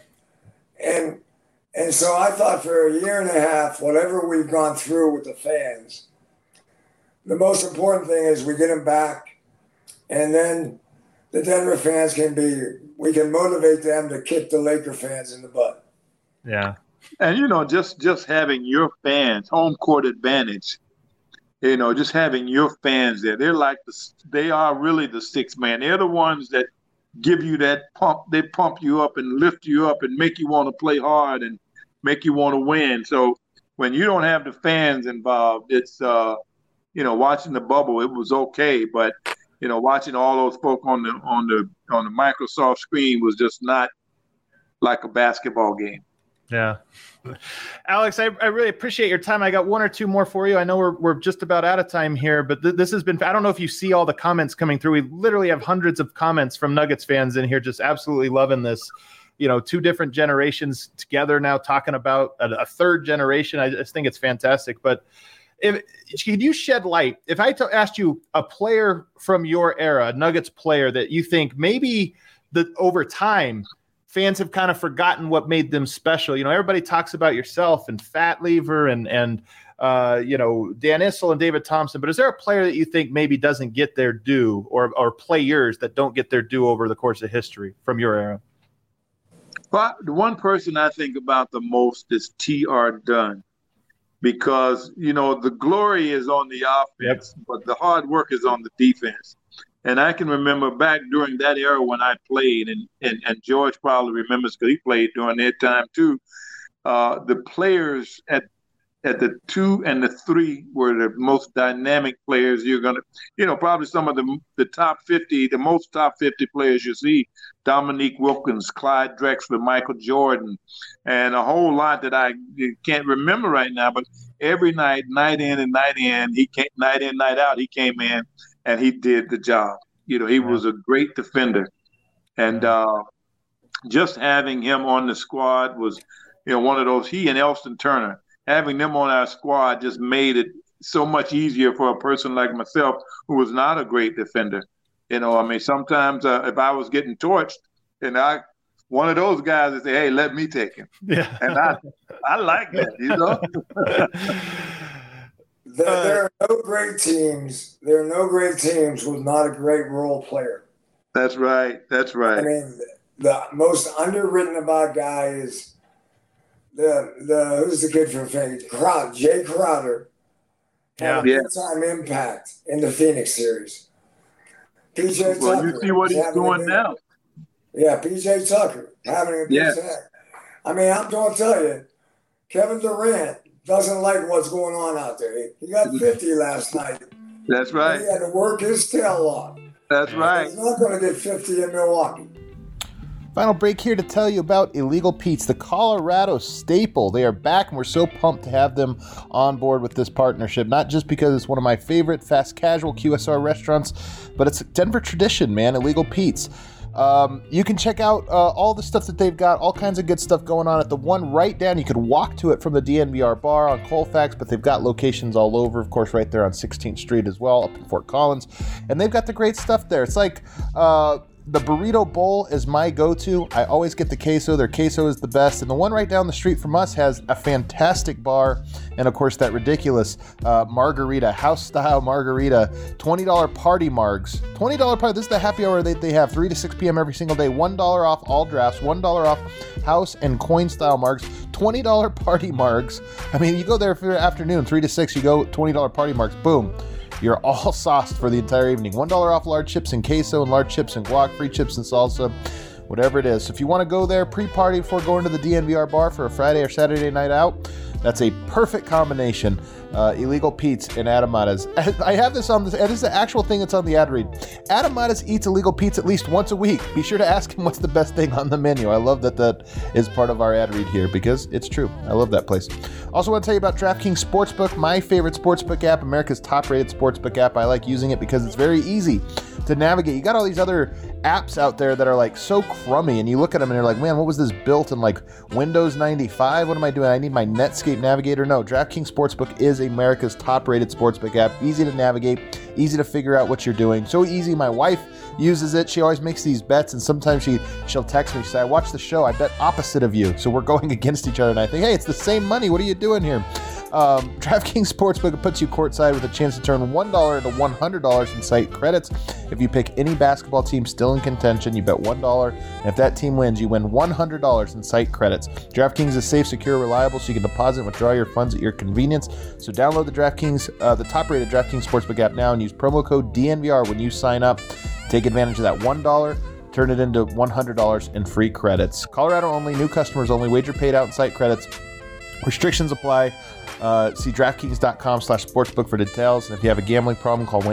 And so I thought for a year and a half, whatever we've gone through with the fans, the most important thing is we get them back, and then the Denver fans we can motivate them to kick the Laker fans in the butt. Yeah. And, just having your fans, home court advantage, just having your fans there, they are really the sixth man. They're the ones that give you that pump. They pump you up and lift you up and make you want to play hard and make you want to win. So when you don't have the fans involved, it's, watching the bubble, it was okay. But, watching all those folk on the Microsoft screen was just not like a basketball game. Yeah. Alex, I really appreciate your time. I got one or two more for you. I know we're just about out of time here, but this has been, I don't know if you see all the comments coming through. We literally have hundreds of comments from Nuggets fans in here, just absolutely loving this. Two different generations together now talking about a third generation. I just think it's fantastic. But can you shed light? If I asked you a player from your era, a Nuggets player that you think maybe that over time fans have kind of forgotten what made them special. Everybody talks about yourself and Fat Lever and Dan Issel and David Thompson. But is there a player that you think maybe doesn't get their due, or players that don't get their due over the course of history from your era? Well, the one person I think about the most is T.R. Dunn, because, the glory is on the offense, but the hard work is on the defense. And I can remember back during that era when I played, and George probably remembers because he played during that time too, the players at the 2 and the 3 were the most dynamic players you're going to, probably some of the top 50, the most top 50 players you see, Dominique Wilkins, Clyde Drexler, Michael Jordan, and a whole lot that I can't remember right now, but every night in and night out, he came in and he did the job. He was a great defender. And just having him on the squad was, one of those, he and Elston Turner, having them on our squad just made it so much easier for a person like myself who was not a great defender. Sometimes if I was getting torched, and one of those guys would say, hey, let me take him. Yeah. And I like that, There are no great teams. There are no great teams with not a great role player. That's right. I mean, the most underwritten about guy is who's the kid from Phoenix? Jay Crowder. Had a big-time impact in the Phoenix series. PJ Tucker. Well, you see what he's doing now. Yeah, PJ Tucker having a big time. I mean, I'm going to tell you, Kevin Durant doesn't like what's going on out there. He got 50 last night. That's right. He had to work his tail off. That's right. He's not going to get 50 in Milwaukee. Final break here to tell you about Illegal Pete's, the Colorado staple. They are back, and we're so pumped to have them on board with this partnership, not just because it's one of my favorite fast casual QSR restaurants, but it's a Denver tradition, man, Illegal Pete's. You can check out all the stuff that they've got, all kinds of good stuff going on at the one right down. You can walk to it from the DNVR bar on Colfax, but they've got locations all over, of course, right there on 16th Street as well, up in Fort Collins. And they've got the great stuff there. It's like the burrito bowl is my go-to. I always get the queso. Their queso is the best. And the one right down the street from us has a fantastic bar. And, of course, that ridiculous margarita, house-style margarita, $20 party margs. $20 party. This is the happy hour that they have, 3 to 6 p.m. every single day. $1 off all drafts. $1 off house and coin-style margs. $20 party margs. I mean, you go there for the afternoon, 3 to 6, you go $20 party margs. Boom. You're all sauced for the entire evening. $1 off large chips and queso and large chips and guac, free chips and salsa, whatever it is. So if you want to go there pre-party before going to the DNVR bar for a Friday or Saturday night out, that's a perfect combination. Illegal Pete's in Adam Mares. I have this on this, and this is the actual thing that's on the ad read. Adam Mares eats Illegal Pete's at least once a week. Be sure to ask him what's the best thing on the menu. I love that is part of our ad read here because it's true. I love that place. Also want to tell you about DraftKings Sportsbook, my favorite sportsbook app, America's top-rated sportsbook app. I like using it because it's very easy to navigate. You got all these other apps out there that are like so crummy, and you look at them and you're like, man, what was this built in like Windows 95? What am I doing? I need my Netscape Navigator. No, DraftKings Sportsbook is America's top-rated sportsbook app. Easy to navigate, easy to figure out what you're doing. So easy. My wife uses it. She always makes these bets, and sometimes she'll text me. She'll say, I watched the show. I bet opposite of you. So we're going against each other, and I think, hey, it's the same money. What are you doing here? DraftKings Sportsbook puts you courtside with a chance to turn $1 into $100 in site credits. If you pick any basketball team still in contention, you bet $1, and if that team wins, you win $100 in site credits. DraftKings is safe, secure, reliable, so you can deposit and withdraw your funds at your convenience. So download the top-rated DraftKings Sportsbook app now and use promo code DNVR when you sign up. Take advantage of that $1. Turn it into $100 in free credits. Colorado only, new customers only, wager paid out in site credits. Restrictions apply. See DraftKings.com/sportsbook for details. And if you have a gambling problem, call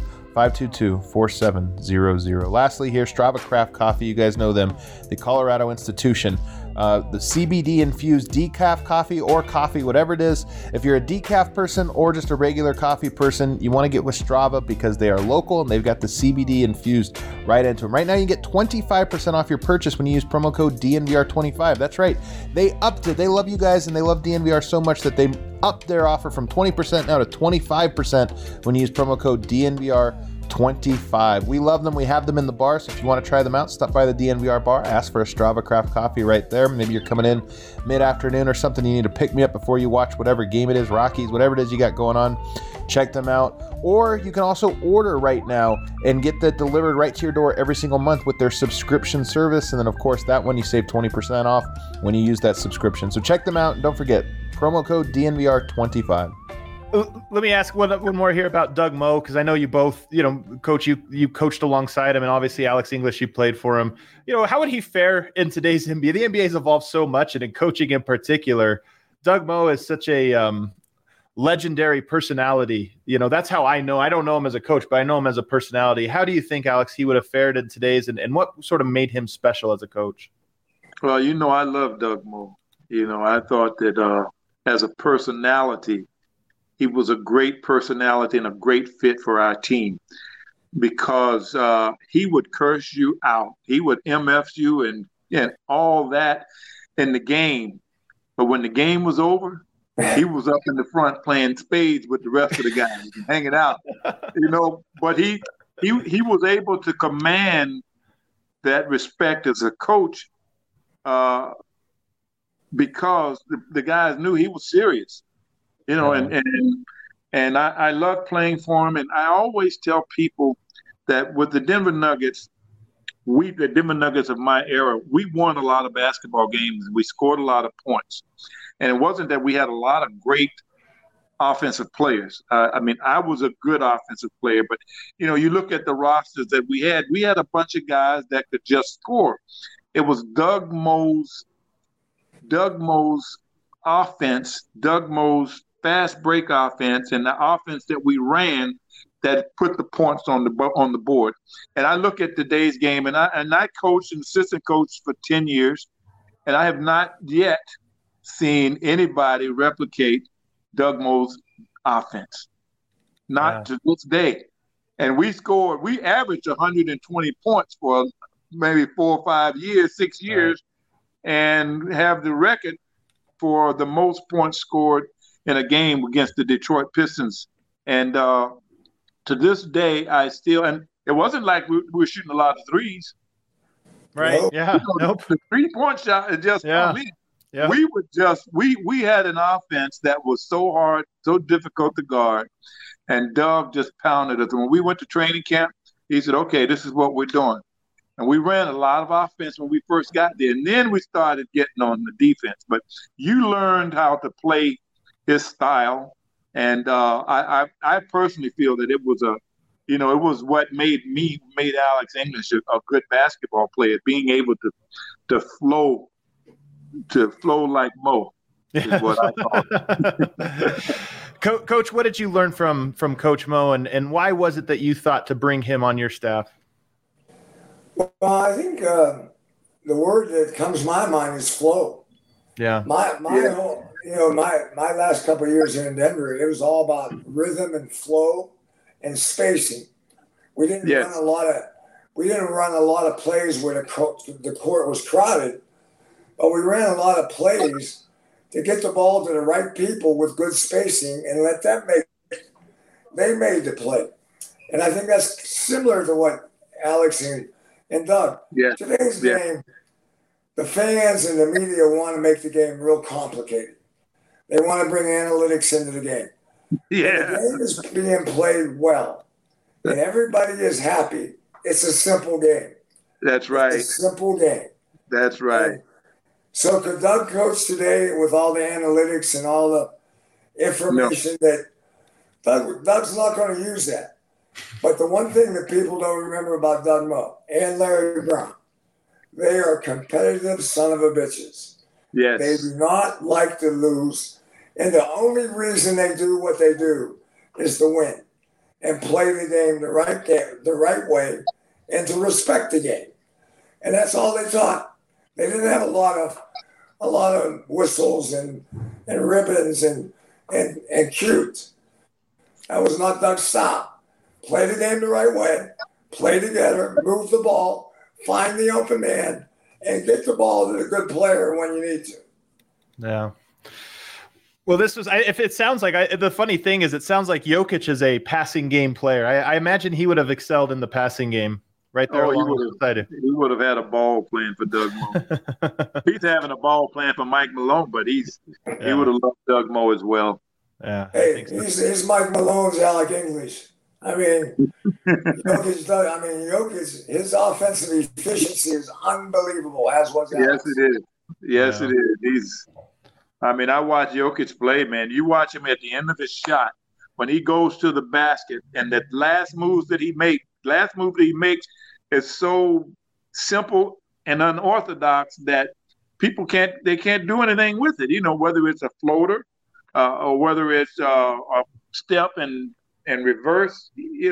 1-800-522-4700. Lastly, here, Strava Craft Coffee. You guys know them, the Colorado institution. The CBD-infused decaf coffee or coffee, whatever it is. If you're a decaf person or just a regular coffee person, you want to get with Strava because they are local and they've got the CBD infused right into them. Right now, you get 25% off your purchase when you use promo code DNVR25. That's right. They upped it. They love you guys and they love DNVR so much that they upped their offer from 20% now to 25% when you use promo code DNVR25. We love them. We have them in the bar, so if you want to try them out, stop by the DNVR bar, ask for a Strava Craft Coffee right there. Maybe you're coming in mid-afternoon or something, you need to pick me up before you watch whatever game it is, Rockies, whatever it is you got going on. Check them out. Or you can also order right now and get that delivered right to your door every single month with their subscription service. And then, of course, that one you save 20% off when you use that subscription. So check them out, and don't forget, promo code DNVR25. Let me ask one more here about Doug Moe, because I know you both, coach, you coached alongside him, and obviously Alex English, you played for him. How would he fare in today's NBA? The NBA has evolved so much, and in coaching in particular, Doug Moe is such a legendary personality. That's how I know. I don't know him as a coach, but I know him as a personality. How do you think, Alex, he would have fared in today's, and what sort of made him special as a coach? Well, I love Doug Moe. I thought that as a personality, he was a great personality and a great fit for our team because he would curse you out. He would MF you and all that in the game. But when the game was over, he was up in the front playing spades with the rest of the guys and hanging out. But he was able to command that respect as a coach because the guys knew he was serious. And I love playing for him. And I always tell people that with the Denver Nuggets, the Denver Nuggets of my era, we won a lot of basketball games. We scored a lot of points. And it wasn't that we had a lot of great offensive players. I was a good offensive player, but, you look at the rosters that we had a bunch of guys that could just score. It was Doug Moe's offense, Doug Moe's fast break offense, and the offense that we ran that put the points on the board. And I look at today's game, and I coached and assistant coached for 10 years, and I have not yet seen anybody replicate Doug Moe's offense, not to this day. And we averaged 120 points for maybe 4 or 5 years, 6 years, and have the record for the most points scored in a game against the Detroit Pistons. And to this day, and it wasn't like we were shooting a lot of threes. Right. Nope. Yeah. Nope. The 3-point shot is just, yeah. We had an offense that was so hard, so difficult to guard. And Doug just pounded us. When we went to training camp, he said, okay, this is what we're doing. And we ran a lot of offense when we first got there. And then we started getting on the defense. But you learned how to play his style. And I personally feel that it was it was what made Alex English a good basketball player, being able to flow like Mo. Is what I call it. Coach, what did you learn from Coach Mo, and why was it that you thought to bring him on your staff? Well, I think the word that comes to my mind is flow. Yeah. My last couple of years here in Denver, it was all about rhythm and flow and spacing. We didn't run a lot of plays where the court was crowded, but we ran a lot of plays to get the ball to the right people with good spacing and let them they made the play. And I think that's similar to what Alex and Doug. Yeah. Today's game, the fans and the media want to make the game real complicated. They want to bring analytics into the game. Yeah. The game is being played well, and everybody is happy. It's a simple game. That's right. It's a simple game. That's right. And so could Doug coach today with all the analytics and all the information that Doug's not going to use that. But the one thing that people don't remember about Doug Moe and Larry Brown, they are competitive son of a bitches. Yes. They do not like to lose. And the only reason they do what they do is to win and play the game the right way and to respect the game. And that's all they taught. They didn't have a lot of whistles and ribbons and cute. That was not Doug's style. Play the game the right way, play together, move the ball, find the open man, and get the ball to the good player when you need to. Yeah. Well, this was. If it sounds like the funny thing is, it sounds like Jokic is a passing game player. I imagine he would have excelled in the passing game, right there. He would have had a ball playing for Doug Moe. He's having a ball playing for Mike Malone, but he would have loved Doug Moe as well. Yeah. Hey, he's Mike Malone's Alec English. I mean, Jokic, his offensive efficiency is unbelievable, as was Alex. Yes, it is. Yes, it is. I watch Jokic play, man. You watch him at the end of his shot when he goes to the basket, and that last move that he makes is so simple and unorthodox that people can't do anything with it. Whether it's a floater or whether it's a step and reverse.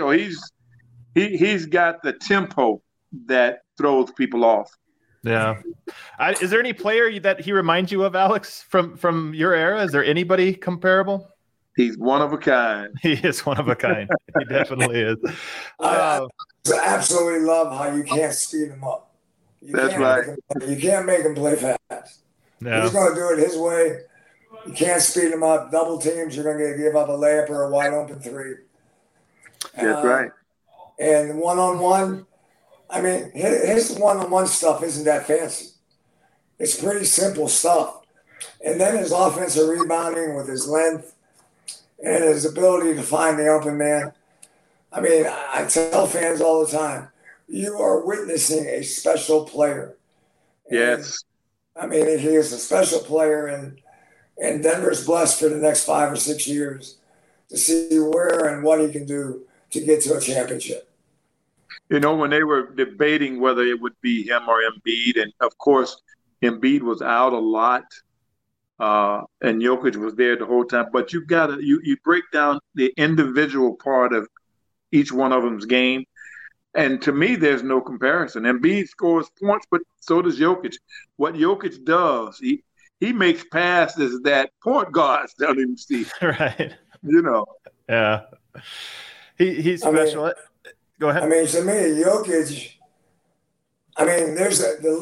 He's got the tempo that throws people off. Yeah. Is there any player that he reminds you of, Alex, from your era? Is there anybody comparable? He's one of a kind. He is one of a kind. He definitely is. I absolutely love how you can't speed him up. That's right. You can't make him play fast. No. He's going to do it his way. You can't speed him up. Double teams, you're going to give up a layup or a wide open three. That's right. And one-on-one, his one-on-one stuff isn't that fancy. It's pretty simple stuff. And then his offensive rebounding with his length and his ability to find the open man. I tell fans all the time, you are witnessing a special player. Yes. He is a special player, and Denver's blessed for the next 5 or 6 years to see where and what he can do to get to a championship. When they were debating whether it would be him or Embiid, and of course, Embiid was out a lot, and Jokic was there the whole time. But you break down the individual part of each one of them's game, and to me, there's no comparison. Embiid scores points, but so does Jokic. What Jokic does, he makes passes that point guards don't even see. Right. Yeah. He's special. Go ahead. To me, Jokic, there's the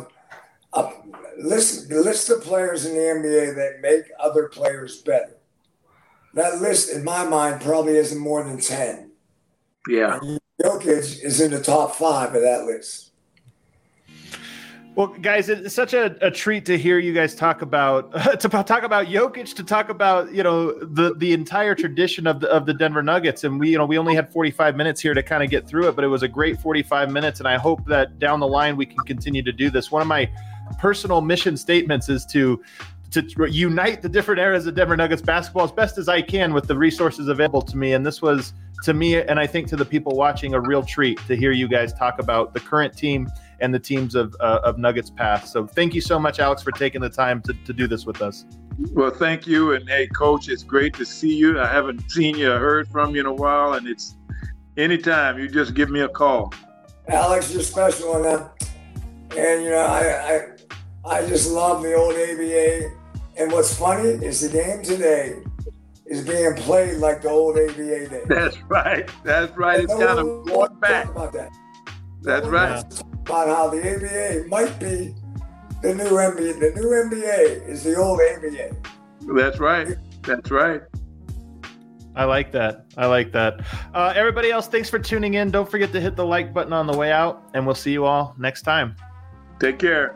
list of players in the NBA that make other players better. That list, in my mind, probably isn't more than 10. Yeah. And Jokic is in the top 5 of that list. Well, guys, it's such a treat to hear you guys talk about Jokic, to talk about the entire tradition of the Denver Nuggets, and we only had 45 minutes here to kind of get through it, but it was a great 45 minutes, and I hope that down the line we can continue to do this. One of my personal mission statements is to unite the different eras of Denver Nuggets basketball as best as I can with the resources available to me, and this was, to me, and I think to the people watching, a real treat to hear you guys talk about the current team and the teams of Nuggets past. So thank you so much, Alex, for taking the time to do this with us. Well, thank you. And hey, Coach, it's great to see you. I haven't seen you or heard from you in a while, and it's anytime you just give me a call. Alex, you're special on that. And, you know, I just love the old ABA. And what's funny is the game today is being played like the old ABA day. That's right. That's right. It's kind of going back. About that. That's right. About how the ABA might be the new NBA. The new NBA is the old ABA. That's right. That's right. I like that. Everybody else, thanks for tuning in. Don't forget to hit the like button on the way out, and we'll see you all next time. Take care.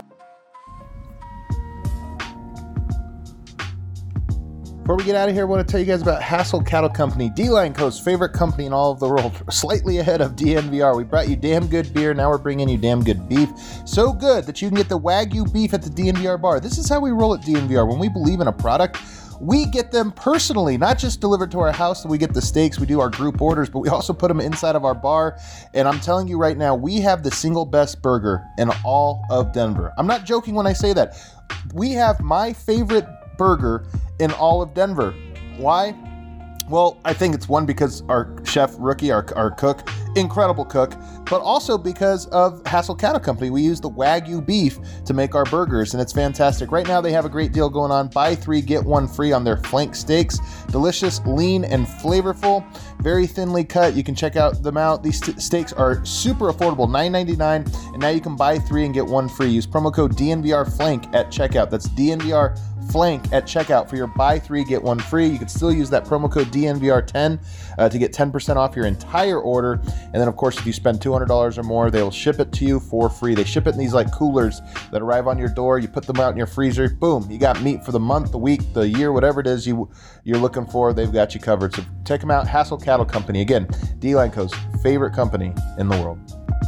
Before we get out of here, I want to tell you guys about Hassel Cattle Company, D-Line Co's favorite company in all of the world, slightly ahead of DNVR. We brought you damn good beer. Now we're bringing you damn good beef. So good that you can get the Wagyu beef at the DNVR bar. This is how we roll at DNVR. When we believe in a product, we get them personally, not just delivered to our house. We get the steaks, we do our group orders, but we also put them inside of our bar. And I'm telling you right now, we have the single best burger in all of Denver. I'm not joking when I say that. We have my favorite burger in all of Denver. Why? Well, I think it's one because our chef Rookie, our cook, incredible cook, but also because of Hassel Cattle Company. We use the Wagyu beef to make our burgers, and it's fantastic. Right now, they have a great deal going on. Buy 3, get 1 free on their flank steaks. Delicious, lean, and flavorful. Very thinly cut. You can check them out. These steaks are super affordable, $9.99, and now you can buy 3 and get 1 free. Use promo code DNVRFlank at checkout. That's DNVR Flank at checkout for your buy 3 get 1 free. You can still use that promo code DNVR10 to get 10% off your entire order. And then of course, if you spend $200 or more, they'll ship it to you for free. They ship it in these like coolers that arrive on your door. You put them out in your freezer. Boom, you got meat for the month, the week, the year, whatever it is you're looking for. They've got you covered. So check them out. Hassel Cattle Company. Again, D-Line Co's favorite company in the world.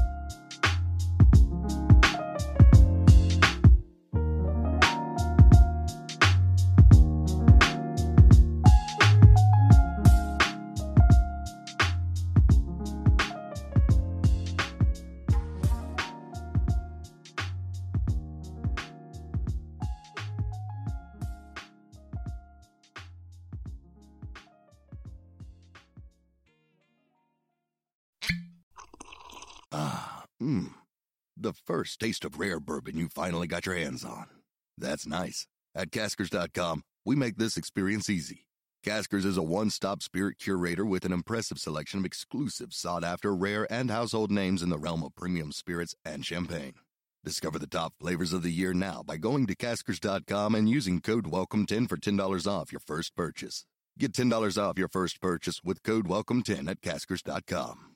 The first taste of rare bourbon you finally got your hands on. That's nice. At Caskers.com, we make this experience easy. Caskers is a one-stop spirit curator with an impressive selection of exclusive, sought-after, rare, and household names in the realm of premium spirits and champagne. Discover the top flavors of the year now by going to Caskers.com and using code WELCOME10 for $10 off your first purchase. Get $10 off your first purchase with code WELCOME10 at Caskers.com.